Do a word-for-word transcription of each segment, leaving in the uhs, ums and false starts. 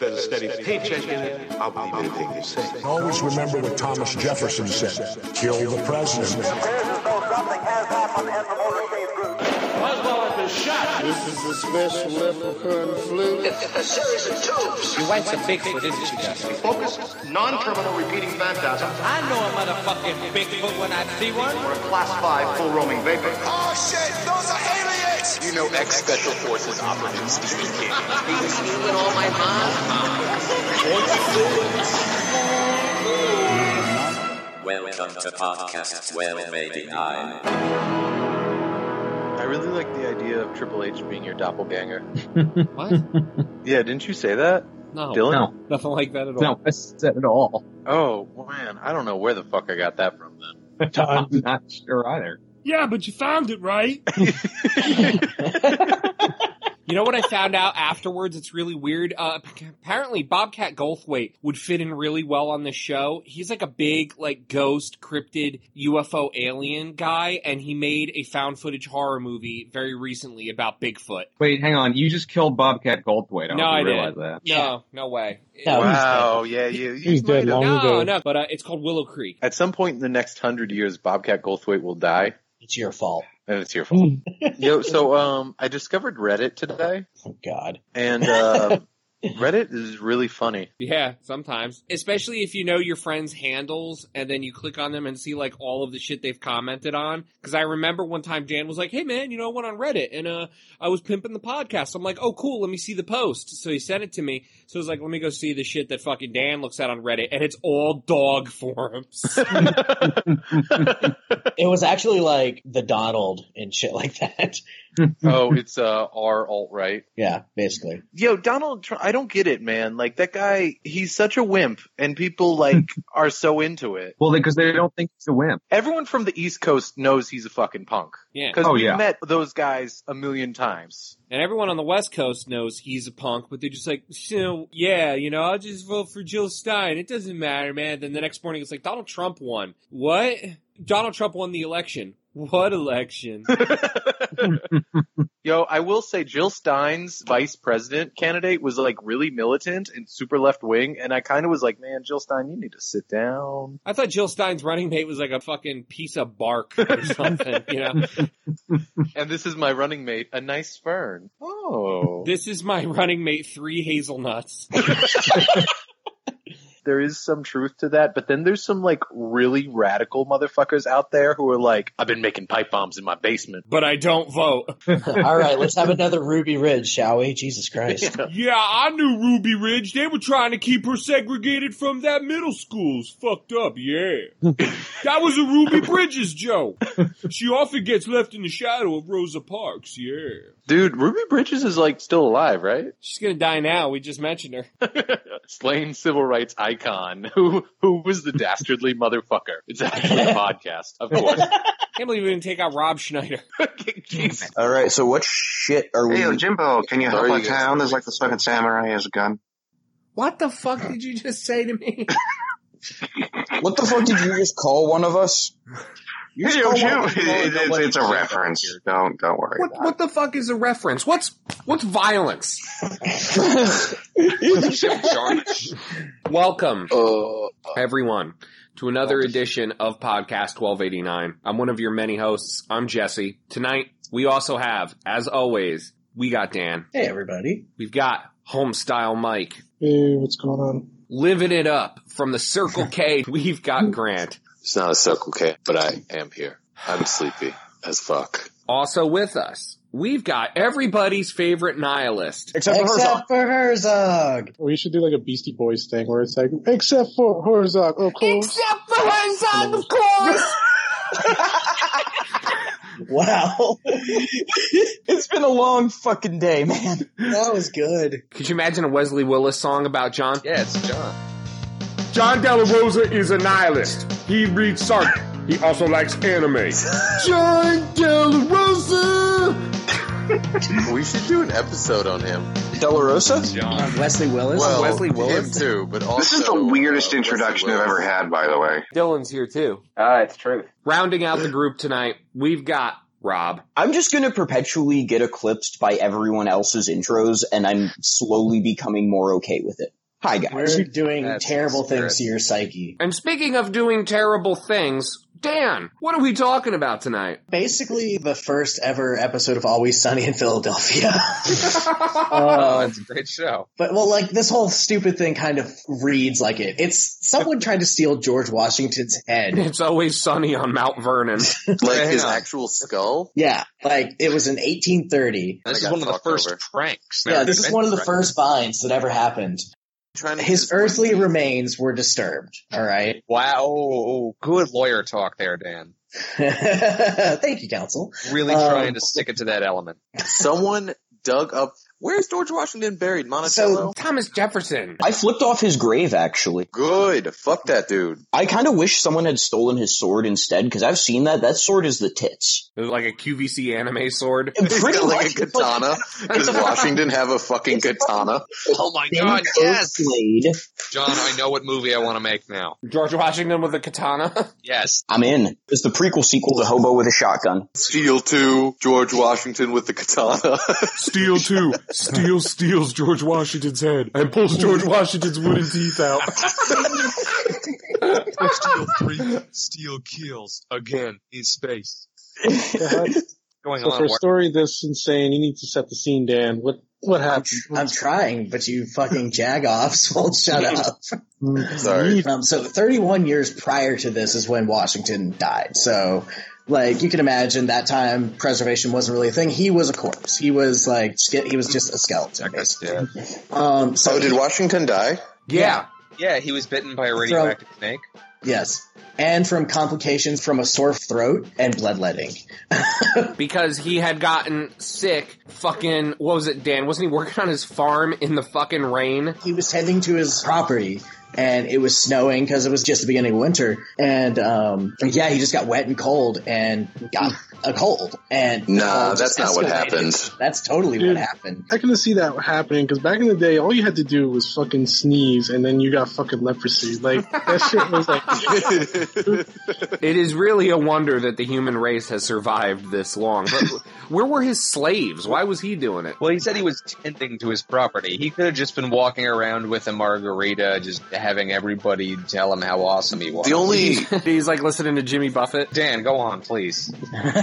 there's a steady paycheck in it, I'll believe anything you say. Always remember what Thomas Jefferson said. Kill the president. It appears as though something has happened in the motorcade group. Oswald has been shot. This is a special leprechaun flu. It's a series of tubes. You went to Bigfoot, didn't you, Jesse? Focused, non-terminal repeating phantasm. I know a motherfucking Bigfoot when I see one. Or a class five full roaming vapor. Oh shit, those are aliens! You know ex-Special Forces Operative Stephen King. He was stealing all my mom. Welcome to Podcast twelve eighty-nine. I really like the idea of Triple H being your doppelganger. What? Yeah, didn't you say that? No. Dylan? No. Nothing like that at all. No, I said it all. Oh, man. I don't know where the fuck I got that from then. I'm not sure either. Yeah, but you found it, right? You know what I found out afterwards? It's really weird. Uh, apparently Bobcat Goldthwait would fit in really well on this show. He's like a big, like, ghost, cryptid, U F O alien guy, and he made a found footage horror movie very recently about Bigfoot. Wait, hang on. You just killed Bobcat Goldthwait. I don't No, I realize didn't. that. No, no way. No, wow, yeah, you, you He's dead long no, ago. no, but uh, it's called Willow Creek. At some point in the next hundred years, Bobcat Goldthwait will die. It's your fault. And it's your fault. Yo, so, um, I discovered Reddit today. Oh, God. And, uh, Reddit is really funny. Yeah, sometimes. Especially if you know your friends' handles and then you click on them and see like all of the shit they've commented on. Cause I remember one time Dan was like, hey man, you know, I went on Reddit and, uh, I was pimping the podcast. I'm like, oh cool, let me see the post. So he sent it to me. So I was like, let me go see the shit that fucking Dan looks at on Reddit. And it's all dog forums. It was actually like the Donald and shit like that. Oh, it's, uh, R alt-right. Yeah, basically. Yo, Donald Trump, I don't get it, man. Like, that guy, he's such a wimp, and people, like, are so into it. Well, because they don't think he's a wimp. Everyone from the East Coast knows he's a fucking punk. Yeah. Because Oh, we've yeah. met those guys a million times. And everyone on the West Coast knows he's a punk, but they're just like, so, yeah, you know, I'll just vote for Jill Stein. It doesn't matter, man. Then the next morning it's like, Donald Trump won. What? Donald Trump won the election. What election? Yo, I will say Jill Stein's vice president candidate was like really militant and super left wing, and I kind of was like, man, Jill Stein, you need to sit down. I thought Jill Stein's running mate was like a fucking piece of bark or something, you know? And this is my running mate, a nice fern. Oh. This is my running mate, three hazelnuts. There is some truth to that, but then there's some like really radical motherfuckers out there who are like, I've been making pipe bombs in my basement. But I don't vote. All right, let's have another Ruby Ridge, shall we? Jesus Christ. Yeah. Yeah, I knew Ruby Ridge. They were trying to keep her segregated from that middle school. It's fucked up, yeah. That was a Ruby Bridges joke. She often gets left in the shadow of Rosa Parks, yeah. Dude, Ruby Bridges is like still alive, right? She's gonna die now. We just mentioned her. Slain civil rights icon who who was the dastardly motherfucker. It's actually a podcast, of course. Can't believe we didn't take out Rob Schneider. Jesus. All right, so what shit are we? Hey, yo, Jimbo, can you help Sorry, our you guys- town? There's like this fucking samurai has a gun. What the fuck did you just say to me? What the fuck did you just call one of us? You Hey, just yo, call Jim, one of us- it- it's, it's a reference. Don't don't worry What, about what the fuck is a reference? What's, what's violence? Welcome, Uh, everyone, to another edition of Podcast twelve eighty-nine. I'm one of your many hosts. I'm Jesse. Tonight, we also have, as always, we got Dan. Hey, everybody. We've got Homestyle Mike. Hey, what's going on? Living it up from the Circle K, we've got Grant. It's not a Circle K, but I am here. I'm sleepy as fuck. Also with us, we've got everybody's favorite nihilist. Except for Except for Herzog. We should do like a Beastie Boys thing where it's like, except for Herzog, of course. Except for Herzog, of course! Wow. It's been a long fucking day, man. That was good. Could you imagine a Wesley Willis song about John? Yeah, it's John. John De La Rosa is a nihilist. He reads Sartre. He also likes anime. John De La Rosa! We should do an episode on him. De La Rosa? John. Wesley Willis. Well, Wesley Willis? him too, but also... This is the weirdest uh, introduction Wesley I've ever Willis. had, by the way. Dylan's here too. Ah, it's true. Rounding out the group tonight, we've got Rob. I'm just gonna perpetually get eclipsed by everyone else's intros, and I'm slowly becoming more okay with it. Hi, guys. We're doing That's terrible spirit. things to your psyche. And speaking of doing terrible things, Dan, what are we talking about tonight? Basically, the first ever episode of Always Sunny in Philadelphia. Oh, it's a great show. But, well, like, this whole stupid thing kind of reads like it. It's someone tried to steal George Washington's head. It's Always Sunny on Mount Vernon. Like his actual skull? Yeah, like, it was in eighteen thirty. This is one of the first over. pranks. Yeah, this is one of the first vines that ever happened. His earthly remains were disturbed, alright? Wow, oh, good lawyer talk there, Dan. Thank you, counsel. Really Um, trying to stick it to that element. Someone dug up. Where's George Washington buried? Monticello? Thomas Jefferson. I flipped off his grave, actually. Good. Fuck that dude. I kind of wish someone had stolen his sword instead, because I've seen that. That sword is the tits. It was like a Q V C anime sword. Pretty like much. a katana. Does Washington have a fucking katana? Oh my Thin god, yes! blade. John, I know what movie I want to make now. George Washington with a katana? Yes. I'm in. It's the prequel sequel to Hobo with a Shotgun. Steel two, George Washington with the katana. Steel two. Steel steals George Washington's head and pulls George Washington's wooden teeth out. Steel three. Steel kills again in space. Going So on. for a War- story this insane, you need to set the scene, Dan. What what happened? I'm trying, but you fucking jag-offs won't shut up. Sorry. Um, so thirty-one years prior to this is when Washington died. So, like, you can imagine that time preservation wasn't really a thing. He was a corpse. He was like, ske- he was just a skeleton, basically. Um, so Oh, did Washington die? Yeah. yeah, he was bitten by a radioactive snake. Yes. And from complications from a sore throat and bloodletting. Because he had gotten sick fucking, what was it, Dan? Wasn't he working on his farm in the fucking rain? He was heading to his property, and it was snowing because it was just the beginning of winter. And, um, yeah, he just got wet and cold and got a cold. And Nah, uh, that's just not what escalated. happened. That's totally Dude, what happened. I can see that happening, because back in the day, all you had to do was fucking sneeze, and then you got fucking leprosy. Like, that shit was like... It is really a wonder that the human race has survived this long. But where were his slaves? Why was he doing it? Well, he said he was tending to his property. He could have just been walking around with a margarita, just having everybody tell him how awesome he was. The only... He's like listening to Jimmy Buffett. Dan, go on, please.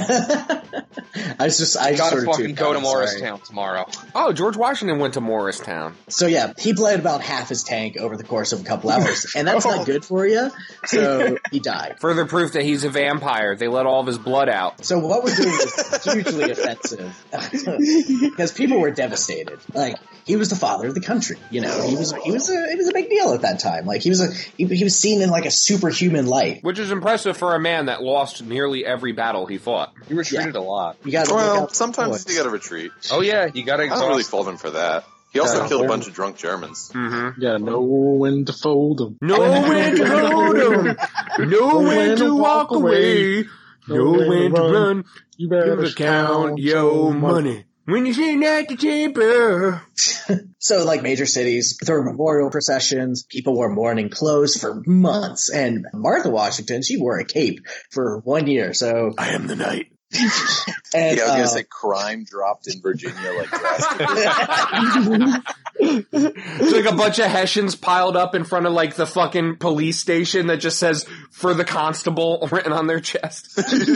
I was just, I Gotta sort of fucking tuned go out, to I'm sorry. Morristown tomorrow. Oh, George Washington went to Morristown. So yeah, he bled about half his tank over the course of a couple hours, and that's not good for you. So he died. Further proof that he's a vampire. They let all of his blood out. So what we're doing is hugely offensive because people were devastated. Like, he was the father of the country. You know, he was he was a he was a big deal at that time. Like, he was a he, he was seen in like a superhuman light. Which is impressive for a man that lost nearly every battle he fought. He retreated a lot. You gotta look Well, out for sometimes the you gotta retreat. Oh yeah, you gotta I exhaust. don't really fault him for that. He also Yeah. killed a bunch of drunk Germans. Mm-hmm. You gotta know when to fold them. Know when to hold 'em. Know when to walk away. Know when to run. You You better better count your money. When you're sitting at the table. So, like, major cities, there were memorial processions. People wore mourning clothes for months. And Martha Washington, she wore a cape for one year. So, I am the knight. and, Yeah, I was gonna uh, say crime dropped in Virginia like drastically. It's like a bunch of Hessians piled up in front of like the fucking police station that just says "for the constable" written on their chest.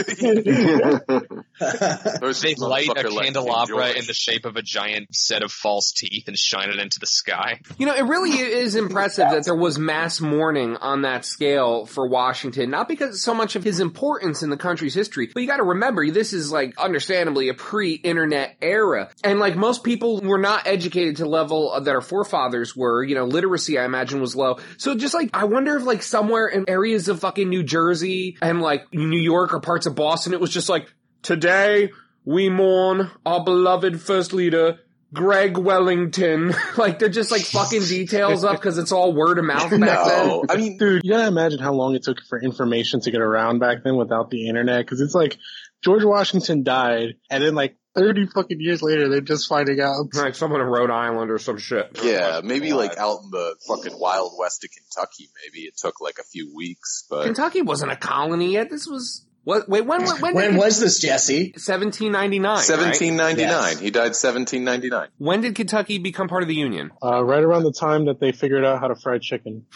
They light a candelabra George. in the shape of a giant set of false teeth and shine it into the sky. You know, it really is impressive that there was mass mourning on that scale for Washington, not because so much of his importance in the country's history, but you gotta remember, this is like, understandably, a pre-internet era. And like, most people were not educated to the level that our forefathers were. You know, literacy, I imagine, was low. So just like, I wonder if like somewhere in areas of fucking New Jersey and like New York or parts of Boston, it was just like, today we mourn our beloved first leader, Greg Wellington. Like, they're just like fucking details up because it's all word of mouth back No, then. I mean, Dude, you gotta imagine how long it took for information to get around back then without the internet, because it's like George Washington died, and then like thirty fucking years later, they're just finding out. Like someone in Rhode Island or some shit. yeah, maybe like out in the fucking wild west of Kentucky, maybe it took like a few weeks, but Kentucky wasn't a colony yet. This was What? Wait, when? When, when, When did, was this, Jesse? seventeen ninety-nine. seventeen ninety-nine. Yes. He died seventeen ninety-nine. When did Kentucky become part of the Union? Uh, right around the time that they figured out how to fry chicken.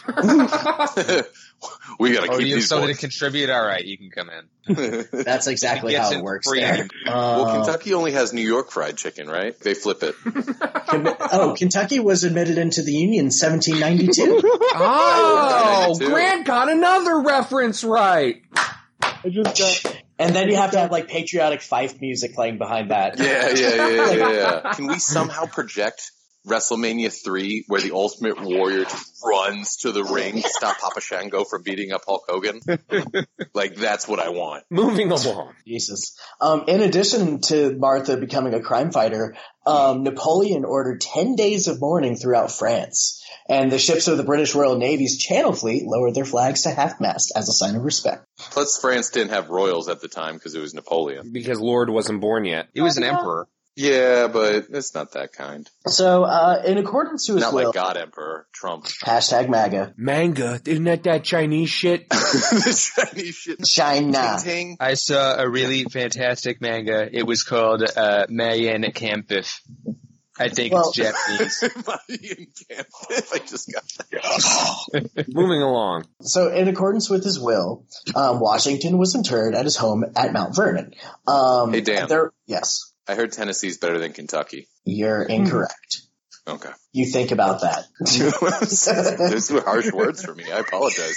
We gotta Oh, keep you have these something boys. to contribute? All right, you can come in. That's exactly Gets how in it works free. there. Well, Uh, Kentucky only has New York fried chicken, right? They flip it. oh, Kentucky was admitted into the Union in seventeen ninety-two. Oh, ninety-two. Grant got another reference right. I just got. And then you have to have like patriotic fife music playing behind that. Yeah, yeah, yeah, yeah, yeah. Can we somehow project WrestleMania three where the Ultimate Warrior just runs to the ring to stop Papa Shango from beating up Hulk Hogan? Like, that's what I want. Moving along. Jesus. Um, in addition to Martha becoming a crime fighter, um, Napoleon ordered ten days of mourning throughout France. And the ships of the British Royal Navy's Channel Fleet lowered their flags to half-mast as a sign of respect. Plus, France didn't have royals at the time because it was Napoleon. Because Lord wasn't born yet. He was an emperor. Yeah, but it's not that kind. So, uh, in accordance to his Not will, like God Emperor, Trump. hashtag MAGA, Manga, isn't that that Chinese shit? The Chinese shit. China. Ting, ting. I saw a really fantastic manga. It was called uh, Mayan Campus. I think Well- it's Japanese. Mayan Campus. I just got that. Moving along. So, in accordance with his will, um, Washington was interred at his home at Mount Vernon. Um, Hey, Dan. There, yes, I heard Tennessee's better than Kentucky. you're incorrect. Okay. You think about that. Those were harsh words for me. I apologize,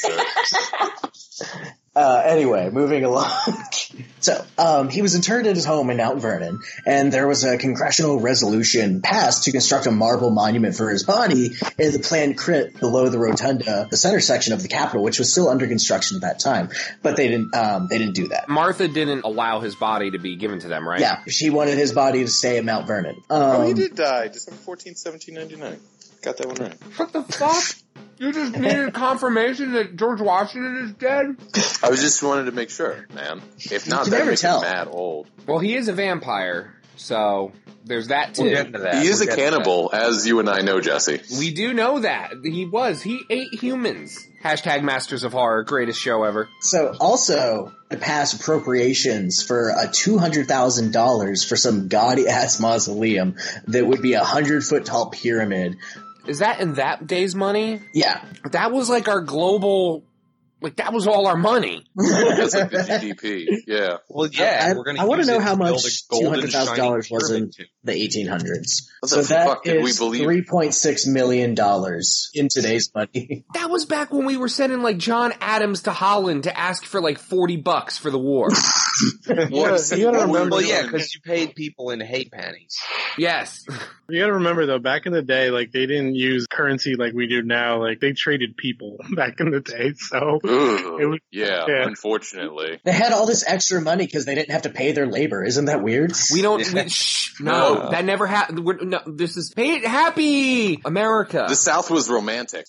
sir. Uh, anyway, moving along. So, um, he was interred at his home in Mount Vernon, and there was a congressional resolution passed to construct a marble monument for his body in the planned crypt below the rotunda, the center section of the Capitol, which was still under construction at that time. But they didn't, um, they didn't do that. Martha didn't allow his body to be given to them, right? Yeah, she wanted his body to stay at Mount Vernon. Um, Oh, he did die December fourteenth, seventeen ninety-nine. Got that one right. What the fuck? You just needed confirmation that George Washington is dead? I was just wanted to make sure, man. If not, can that never makes tell. him mad old. Well, he is a vampire, so there's that too. We'll get into that. He is We'll a get to cannibal, as you and I know, Jesse. We do know that. He was. He ate humans. Hashtag Masters of Horror, greatest show ever. So, also, to pass appropriations for a two hundred thousand dollars for some gaudy-ass mausoleum that would be a hundred-foot tall pyramid. Is that in that day's money? Yeah. That was like our global, like that was all our money. That's like the G D P. Yeah. Well, yeah, I, we're going I want to know how much two two hundred thousand dollars was in the eighteen hundreds. What So the that fuck did we is believe? three point six million dollars in today's money. That was back when we were sending like John Adams to Holland to ask for like forty bucks for the war. Yeah, you gotta remember. Well, yeah, because you paid people in hate panties. Yes. You gotta remember though, back in the day, like they didn't use currency like we do now. Like they traded people back in the day. So Ugh, it was, yeah, yeah. unfortunately. They had all this extra money because they didn't have to pay their labor. Isn't that weird? We don't, we, shh, no, No. that never happened. No, this is hate, happy America. The South was romantic.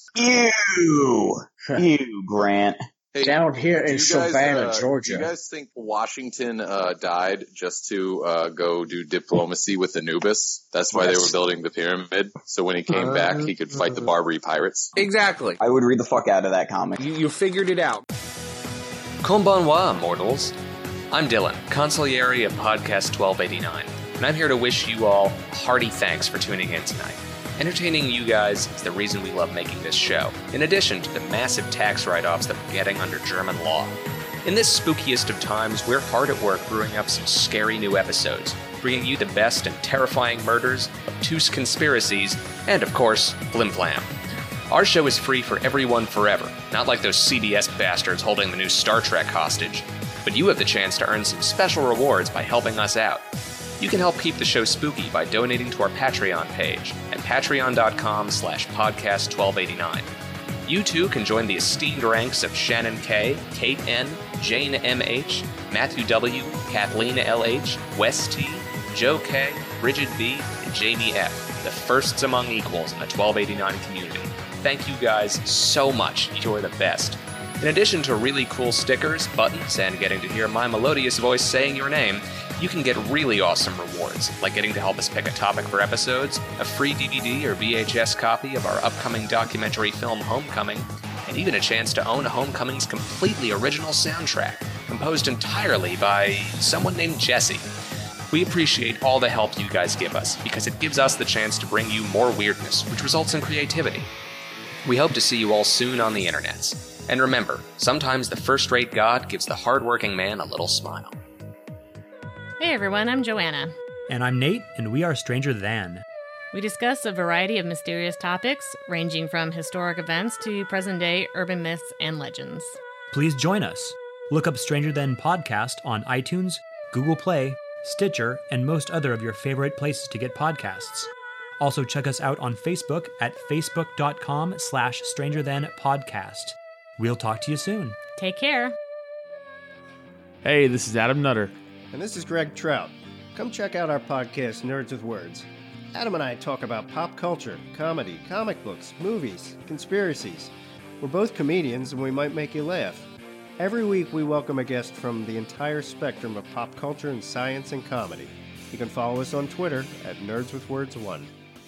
Ew. Ew, Grant. Hey, Down here do in you guys, Savannah, uh, Georgia. Do you guys think Washington uh, died just to uh, go do diplomacy with Anubis? That's why they were building the pyramid. So when he came back, he could fight the Barbary pirates. Exactly. I would read the fuck out of that comic. You, you figured it out. Konbanwa, mortals. I'm Dylan, consigliere of Podcast twelve eighty-nine, and I'm here to wish you all hearty thanks for tuning in tonight. Entertaining you guys is the reason we love making this show, in addition to the massive tax write-offs that we're getting under German law. In this spookiest of times, we're hard at work brewing up some scary new episodes, bringing you the best and terrifying murders, obtuse conspiracies, and, of course, flim-flam. Our show is free for everyone forever, not like those C B S bastards holding the new Star Trek hostage. But you have the chance to earn some special rewards by helping us out. You can help keep the show spooky by donating to our Patreon page at patreon.com slash podcast 1289. You too can join the esteemed ranks of Shannon K, Kate N, Jane M H, Matthew W, Kathleen L H, Wes T, Joe K, Bridget B, and Jamie F, the firsts among equals in the twelve eighty-nine community. Thank you guys so much. You're the best. In addition to really cool stickers, buttons, and getting to hear my melodious voice saying your name, you can get really awesome rewards, like getting to help us pick a topic for episodes, a free D V D or V H S copy of our upcoming documentary film Homecoming, and even a chance to own Homecoming's completely original soundtrack. composed entirely by someone named Jesse. We appreciate all the help you guys give us, because it gives us the chance to bring you more weirdness, which results in creativity. We hope to see you all soon on the internets. And remember, sometimes the first-rate God gives the hard-working man a little smile. Hey everyone, I'm Joanna. And I'm Nate, and we are Stranger Than. We discuss a variety of mysterious topics, ranging from historic events to present-day urban myths and legends. Please join us. Look up Stranger Than Podcast on iTunes, Google Play, Stitcher, and most other of your favorite places to get podcasts. Also check us out on Facebook at facebook.com slash Stranger Than Podcast. We'll talk to you soon. Take care. Hey, this is Adam Nutter. And this is Greg Trout. Come check out our podcast, Nerds with Words. Adam and I talk about pop culture, comedy, comic books, movies, conspiracies. We're both comedians and we might make you laugh. Every week we welcome a guest from the entire spectrum of pop culture and science and comedy. You can follow us on Twitter at Nerds with Words one.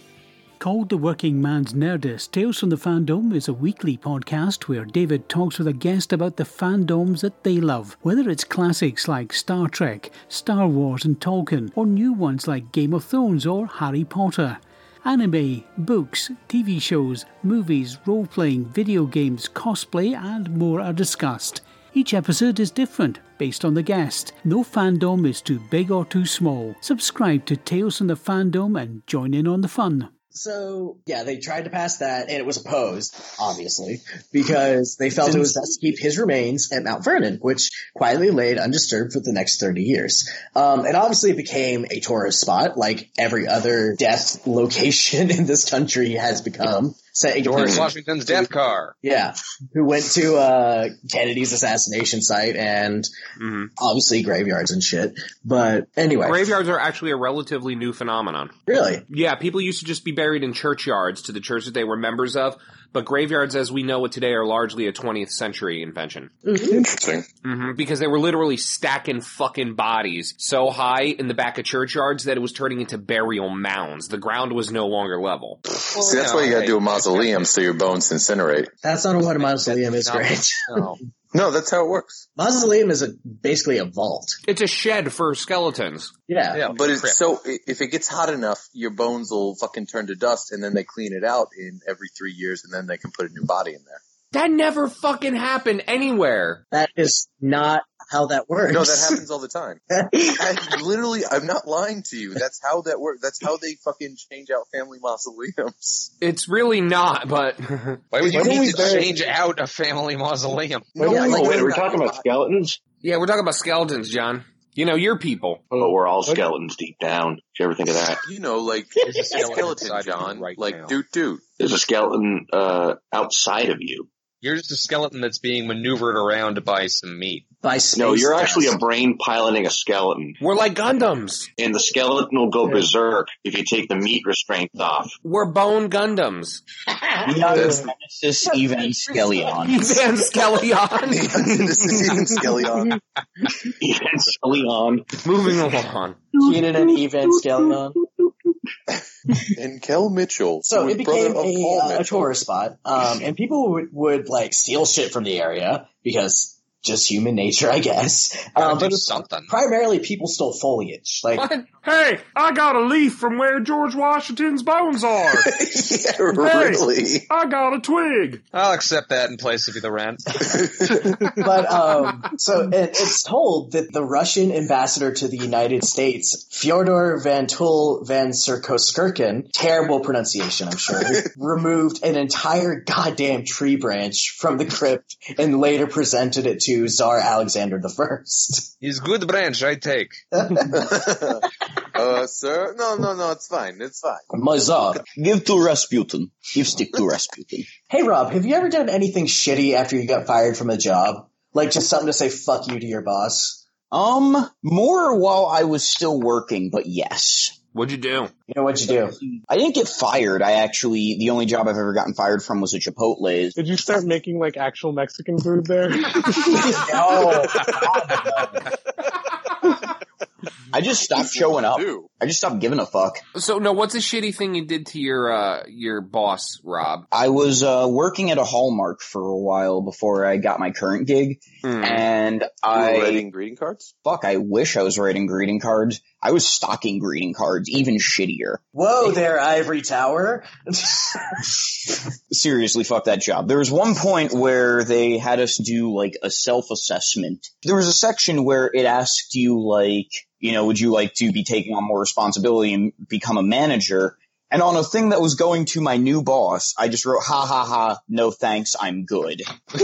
Called The Working Man's Nerdist, Tales from the Fandom is a weekly podcast where David talks with a guest about the fandoms that they love, whether it's classics like Star Trek, Star Wars and Tolkien, or new ones like Game of Thrones or Harry Potter. Anime, books, T V shows, movies, role-playing, video games, cosplay and more are discussed. Each episode is different, based on the guest. No fandom is too big or too small. Subscribe to Tales from the Fandom and join in on the fun. So, yeah, they tried to pass that, and it was opposed, obviously, because they felt it was best to keep his remains at Mount Vernon, which quietly laid undisturbed for the next thirty years. Um, and obviously it became a tourist spot, like every other death location in this country has become. George Washington's death car. Yeah, who went to uh, Kennedy's assassination site and mm-hmm. obviously graveyards and shit. But anyway. Graveyards are actually a relatively new phenomenon. Really? Yeah, people used to just be buried in churchyards to the church that they were members of. But graveyards, as we know it today, are largely a twentieth century invention. Mm-hmm. Interesting. Mm-hmm, because they were literally stacking fucking bodies so high in the back of churchyards that it was turning into burial mounds. The ground was no longer level. Well, See, that's no, why you gotta do a mausoleum so your bones incinerate. That's not what a mausoleum is, Grant. No. No, that's how it works. Mausoleum is a, basically a vault. It's a shed for skeletons. Yeah. yeah but it's so, if it gets hot enough, your bones will fucking turn to dust and then they clean it out in every three years and then they can put a new body in there. That never fucking happened anywhere. That is not how that works. No, that happens all the time. I literally, I'm not lying to you. That's how that works. That's how they fucking change out family mausoleums. It's really not, but... Why would you need to change out a family mausoleum? No, yeah, like, wait, are we talking about skeletons? Yeah, we're talking about skeletons, John. You know, your people. Oh, we're all skeletons deep down. Did you ever think of that? You know, like, a skeleton, John. Right like, now. doot doot. There's a skeleton uh, outside of you. You're just a skeleton that's being maneuvered around by some meat. By space No, you're dust. actually a brain piloting a skeleton. We're like Gundams. And the skeleton will go berserk if you take the meat restraints off. We're bone Gundams. Nemesis Evangelion. Evangelion. This is Evangelion. Evangelion. Moving along. Keenan and Evangelion. And Kel Mitchell. So it became a, uh, a tourist spot, um, and people would, would like steal shit from the area because just human nature, I guess. Um, but something. Primarily, people stole foliage. Like, what? Hey, I got a leaf from where George Washington's bones are. Yeah, really? Hey, I got a twig. I'll accept that in place of the rent. But um, so it, it's told that the Russian ambassador to the United States, Fyodor Vantul van Serkoskirkin, terrible pronunciation, I'm sure, removed an entire goddamn tree branch from the crypt and later presented it to Tsar Alexander the First. He's good branch, I take. uh, sir? No, no, no, it's fine. It's fine. My Tsar, give to Rasputin. You stick to Rasputin. Hey, Rob, have you ever done anything shitty after you got fired from a job? Like just something to say fuck you to your boss? Um, more while I was still working, but yes. What'd you do? You know, what'd you do? I didn't get fired. I actually, the only job I've ever gotten fired from was at Chipotle's. Did you start making, like, actual Mexican food there? No. I just stopped showing up. do. I just stopped giving a fuck. So, no, what's a shitty thing you did to your uh, your boss, Rob? I was uh, working at a Hallmark for a while before I got my current gig, Mm. and You I were writing greeting cards? fuck. I wish I was writing greeting cards. I was stocking greeting cards, even shittier. Whoa there, Ivory Tower. Seriously, fuck that job. There was one point where they had us do like a self-assessment. There was a section where it asked you like, you know, would you like to be taking on more responsibility and become a manager? And on a thing that was going to my new boss, I just wrote, ha ha ha, no thanks, I'm good.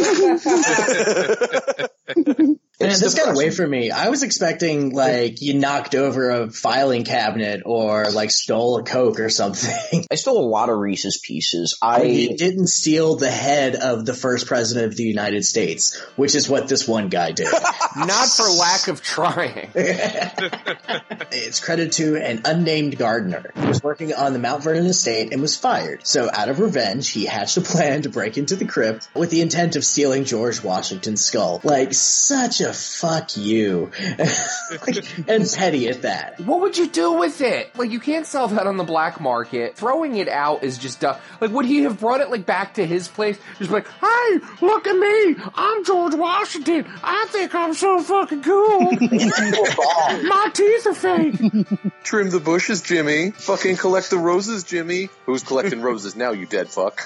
Man, It's this got away depressing. from me. I was expecting, like, you knocked over a filing cabinet or, like, stole a Coke or something. I stole a lot of Reese's Pieces. I I you didn't steal the head of the first president of the United States, which is what this one guy did. Not for lack of trying. It's credited to an unnamed gardener who was working on the Mount Vernon estate and was fired. So out of revenge, he hatched a plan to break into the crypt with the intent of stealing George Washington's skull. Like, such a fuck you. Like, and petty at that. What would you do with it? Like, you can't sell that on the black market. Throwing it out is just dumb. Like, would he have brought it, like, back to his place? Just be like, hey, look at me. I'm George Washington. I think I'm so fucking cool. My teeth are fake. Trim the bushes, Jimmy. Fucking collect the roses, Jimmy. Who's collecting roses now, you dead fuck?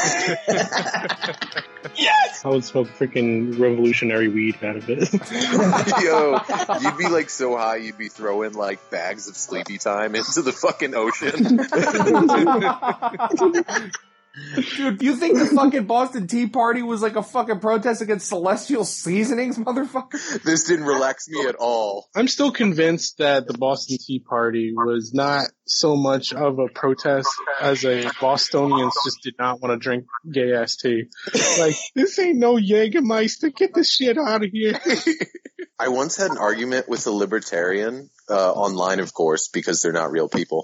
Yes! I would smoke freaking revolutionary weed out of it. Yo, you'd be like so high, you'd be throwing like bags of Sleepy Time into the fucking ocean. Dude, you think the fucking Boston Tea Party was like a fucking protest against celestial seasonings, motherfucker? This didn't relax me at all. I'm still convinced that the Boston Tea Party was not so much of a protest as a Bostonians just did not want to drink gay ass tea. Like, this ain't no Jägermeister. Get this shit out of here. I once had an argument with a libertarian, uh, online, of course, because they're not real people.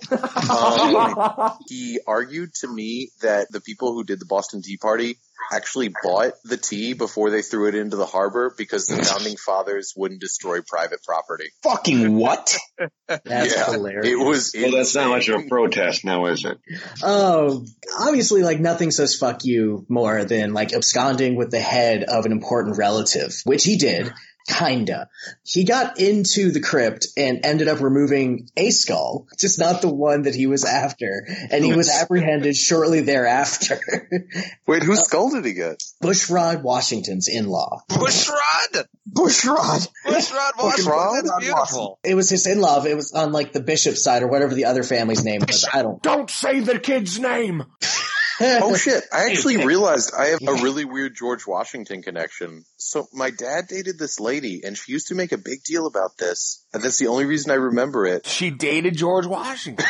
Um, he argued to me that the people who did the Boston Tea Party actually bought the tea before they threw it into the harbor because the founding fathers wouldn't destroy private property. Fucking what? That's Yeah, hilarious. it was Well, that's not much of a protest now, is it? Oh, obviously, like, nothing says fuck you more than, like, absconding with the head of an important relative, which he did. Kinda. He got into the crypt and ended up removing a skull, just not the one that he was after, and he was apprehended shortly thereafter. Wait, whose skull did he get? Bushrod Washington's in-law. Bushrod! Bushrod! Bushrod Washington, that's beautiful. It was his in-law. It was on, like, the bishop's side or whatever the other family's name was. I don't... Don't say the kid's name. Oh shit, I actually realized I have a really weird George Washington connection. So my dad dated this lady and she used to make a big deal about this. And that's the only reason I remember it. She dated George Washington.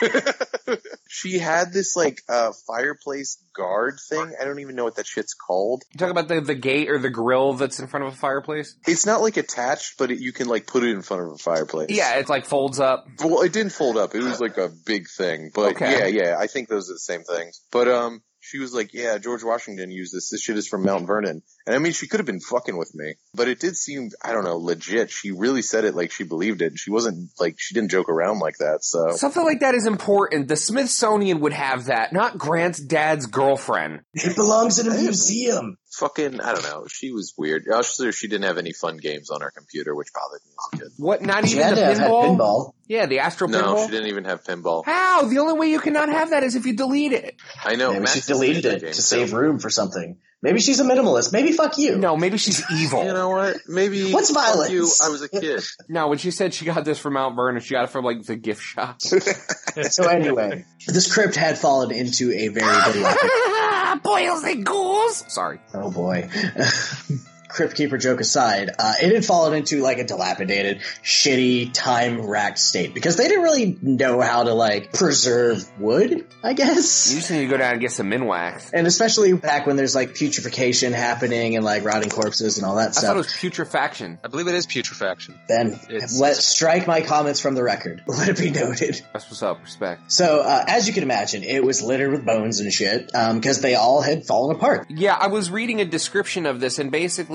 She had this like uh fireplace guard thing. I don't even know what that shit's called. You talk about the, the gate or the grill that's in front of a fireplace? It's not like attached, but it, you can like put it in front of a fireplace. Yeah, it's like folds up. Well, it didn't fold up. It was like a big thing. But Okay. yeah, yeah, I think those are the same things. But um she was like, yeah, George Washington used this. This shit is from Mount Vernon. And I mean, she could have been fucking with me, but it did seem, I don't know, legit. She really said it like she believed it. She wasn't like, she didn't joke around like that. So Something like that is important. The Smithsonian would have that, not Grant's dad's girlfriend. It belongs in a museum. fucking, I don't know. She was weird. Also, she didn't have any fun games on her computer, which bothered me as a kid. What, not She even had the to have had pinball? pinball. Yeah, the Astro No, pinball? she didn't even have pinball. How? The only way you cannot have that is if you delete it. I know. Maybe Matt she did deleted that it game, to too. save room for something. Maybe she's a minimalist. Maybe fuck you. No, maybe she's evil. You know what? Maybe. What's fuck violence? You, I was a kid. No, when she said she got this from Mount Vernon, she got it from like the gift shop. So anyway, this crypt had fallen into a very dilapidated... Boils and ghouls! Sorry. Oh boy. Crypt Keeper joke aside, uh, it had fallen into like a dilapidated, shitty, time-racked state because they didn't really know how to like preserve wood, I guess. You just need to go down and get some Minwax. And especially back when there's like putrefaction happening and like rotting corpses and all that I stuff. thought it was putrefaction. I believe it is putrefaction. Then It's- let strike my comments from the record. Let it be noted. That's what's up. Respect. So, uh, as you can imagine, it was littered with bones and shit, um, because they all had fallen apart. Yeah, I was reading a description of this, and basically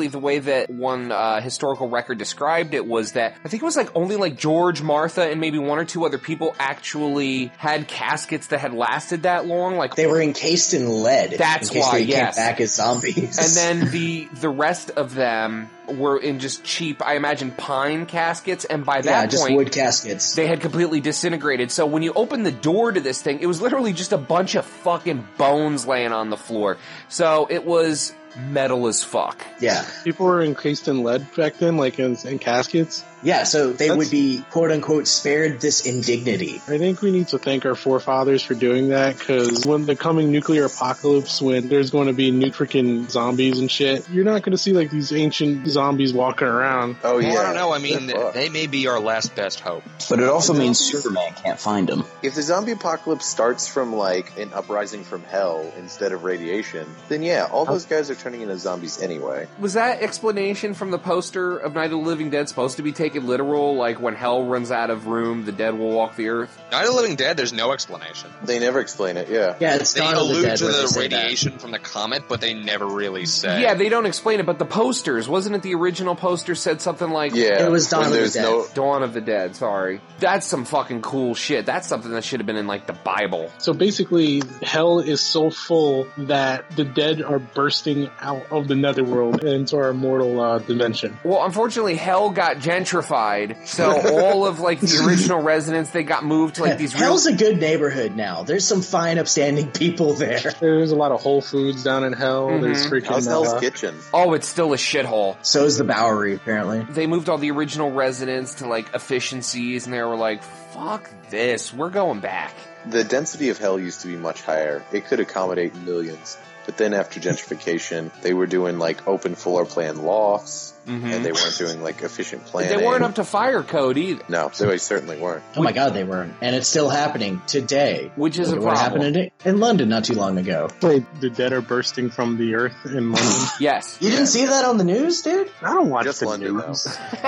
apparently the way that one uh, historical record described it was that I think it was like only like George, Martha, and maybe one or two other people actually had caskets that had lasted that long. Like they were encased in lead. That's in case why, they yes. came back as zombies. And then the the rest of them were in just cheap, I imagine, pine caskets, and by that yeah, point, just wood caskets. They had completely disintegrated. So when you open the door to this thing, it was literally just a bunch of fucking bones laying on the floor. So it was metal as fuck. Yeah. People were encased in lead back then, like in, in caskets. Yeah, so they That's, would be, quote unquote, spared this indignity. I think we need to thank our forefathers for doing that, because when the coming nuclear apocalypse, when there's going to be new freaking zombies and shit, you're not going to see like these ancient zombies walking around. Oh yeah. Well, I don't know. I mean, they may be our last best hope. But it also means Superman can't find them. If the zombie apocalypse starts from like an uprising from hell instead of radiation, then yeah, all those guys are turning into zombies anyway. Was that explanation from the poster of Night of the Living Dead supposed to be taken literal, like when hell runs out of room, the dead will walk the earth? Night of the Living Dead, there's no explanation. They never explain it, yeah. Yeah, it's they Dawn allude of the Dead to the radiation that. from the comet, but they never really say. Yeah, they don't explain it, but the posters, wasn't it the original poster said something like... Yeah, it was Dawn of the Dead. No- Dawn of the Dead, sorry. That's some fucking cool shit. That's something that should have been in, like, the Bible. So basically, hell is so full that the dead are bursting out of the netherworld into our mortal uh, dimension. Well, unfortunately, hell got gentrified, so all of, like, the original residents, they got moved to, like, these real... Hell's a good neighborhood now. There's some fine, upstanding people there. There's a lot of Whole Foods down in Hell. Mm-hmm. There's freaking... How's Hell's uh, Kitchen? Oh, it's still a shithole. So is the Bowery, apparently. They moved all the original residents to, like, efficiencies, and they were like, fuck this, we're going back. The density of Hell used to be much higher. It could accommodate millions. But then after gentrification, they were doing like open floor plan lofts, mm-hmm. and they weren't doing like efficient planning. They weren't up to fire code either. No, they certainly weren't. Oh my god, they weren't. And it's still happening today. Which is Look a at what problem. happened in, in London not too long ago. Wait, the dead are bursting from the earth in London? Yes. You didn't see that on the news, dude? I don't watch Just the London, news.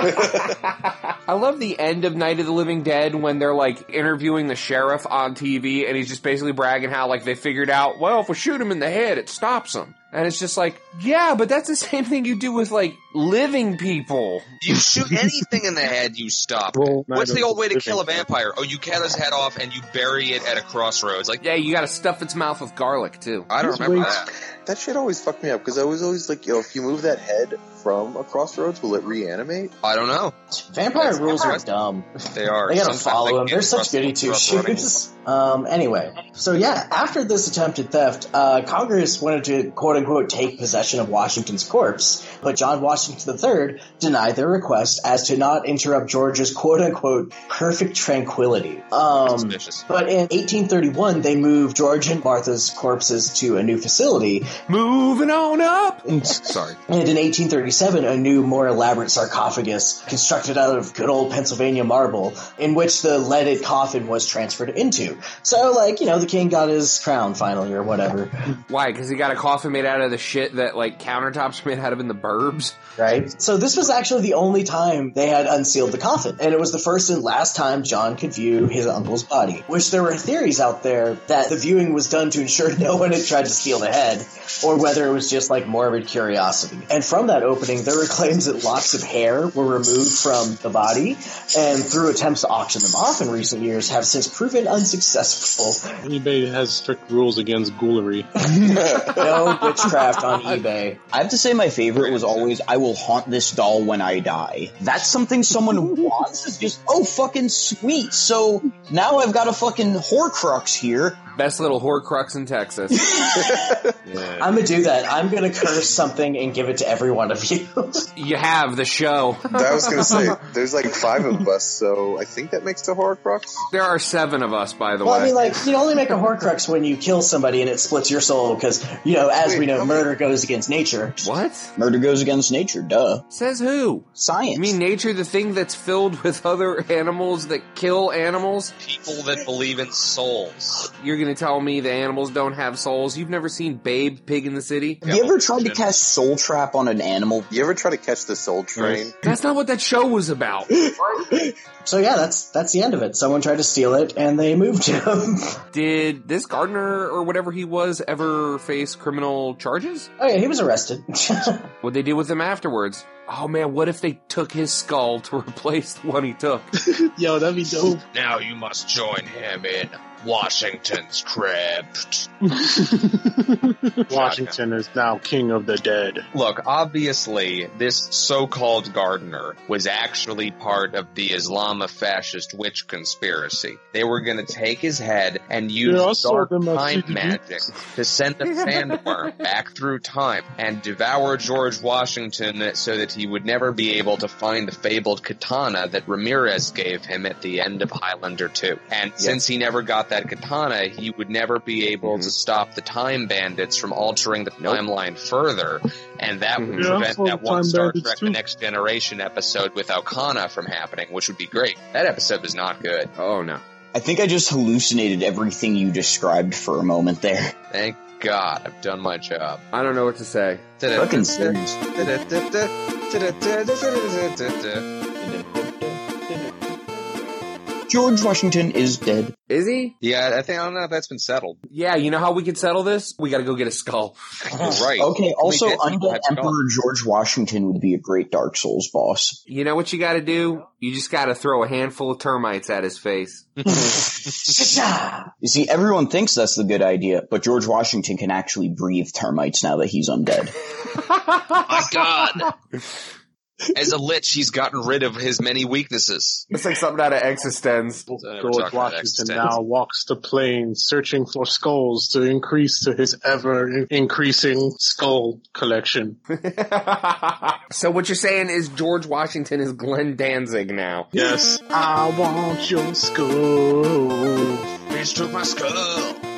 I love the end of Night of the Living Dead when they're like interviewing the sheriff on T V and he's just basically bragging how like they figured out, well, if we shoot him in the head, it stops him. And it's just like, yeah, but that's the same thing you do with like living people. You shoot anything in the head, you stop. Well, What's the old way to living. kill a vampire? Oh, you cut his head off and you bury it at a crossroads. Like, Yeah, you gotta stuff its mouth with garlic too. I don't Just remember wait. that. That shit always fucked me up because I was always like, yo, if you move that head from a crossroads, will it reanimate? I don't know. Vampire That's rules are interesting. dumb. They are. They gotta Sometimes follow they them. get They're such rusty- goody two rough running. shoes. Um, anyway, so yeah, after this attempted theft, uh, Congress wanted to quote unquote take possession of Washington's corpse, but John Washington the third denied their request as to not interrupt George's quote unquote perfect tranquility. Um, Suspicious. but in eighteen thirty-one, they moved George and Martha's corpses to a new facility. Moving on up. Sorry. And in eighteen thirty-seven, a new, more elaborate sarcophagus constructed out of good old Pennsylvania marble, in which the leaded coffin was transferred into. So, like, you know, the king got his crown finally, or whatever. Why? Because he got a coffin made out of the shit that like countertops are made out of in the burbs? Right? So this was actually the only time they had unsealed the coffin. And it was the first and last time John could view his uncle's body. Which there were theories out there that the viewing was done to ensure no one had tried to steal the head, or whether it was just like morbid curiosity. And from that opening, there were claims that locks of hair were removed from the body, and through attempts to auction them off in recent years have since proven unsuccessful. eBay has strict rules against ghoulery. No witchcraft on eBay. I have to say my favorite was always, I will haunt this doll when I die. That's something someone wants. It's just, oh, fucking sweet. So now I've got a fucking Horcrux here. Best little Horcrux in Texas. Yeah. I'm gonna do that. I'm gonna curse something and give it to every one of you. You have the show. I was gonna say, there's like five of us, so I think that makes the Horcrux. There are seven of us, by the Well, way. I mean, like, you only make a Horcrux when you kill somebody and it splits your soul, because, you know, as Wait, we know, how murder goes against nature. What? Murder goes against nature, duh. Says who? Science. You mean nature, the thing that's filled with other animals that kill animals? People that believe in souls. You're gonna tell me the animals don't have souls? You've never seen Babe, Pig in the City? Have you ever tried to cast Soul Trap on an animal? You ever try to catch the Soul Train? That's not what that show was about. So yeah, that's that's the end of it. Someone tried to steal it, and they moved him. Did this Gardner or whatever he was ever face criminal charges? Oh yeah, he was arrested. What'd they do with him afterwards? Oh man, what if they took his skull to replace the one he took? Yo, that'd be dope. Now you must join him in Washington's crypt. Washington is now king of the dead. Look, obviously, this so-called Gardner was actually part of the Islamofascist witch conspiracy. They were going to take his head and use dark time magic to send the sandworm back through time and devour George Washington so that he would never be able to find the fabled katana that Ramirez gave him at the end of Highlander two. And yes. since he never got that katana, he would never be able mm-hmm. to stop the time bandits from altering the nope. timeline further, and that would yeah, prevent that one Star Trek too. The Next Generation episode with Okana from happening, which would be great. That episode was not good. Oh, no. I think I just hallucinated everything you described for a moment there. Thank God, I've done my job. I don't know what to say. Fucking sins. George Washington is dead. Is he? Yeah, I think, I don't know if that's been settled. Yeah, you know how we can settle this? We gotta go get a skull. Right. Okay, also, Undead Emperor George Washington would be a great Dark Souls boss. You know what you gotta do? You just gotta throw a handful of termites at his face. You see, everyone thinks that's the good idea, but George Washington can actually breathe termites now that he's undead. My God! As a lich, he's gotten rid of his many weaknesses. It's like something out of Existence. George Washington now walks the plains searching for skulls to increase to his ever-increasing skull collection. So what you're saying is George Washington is Glenn Danzig now. Yes. I want your skull. Bitch took my skull.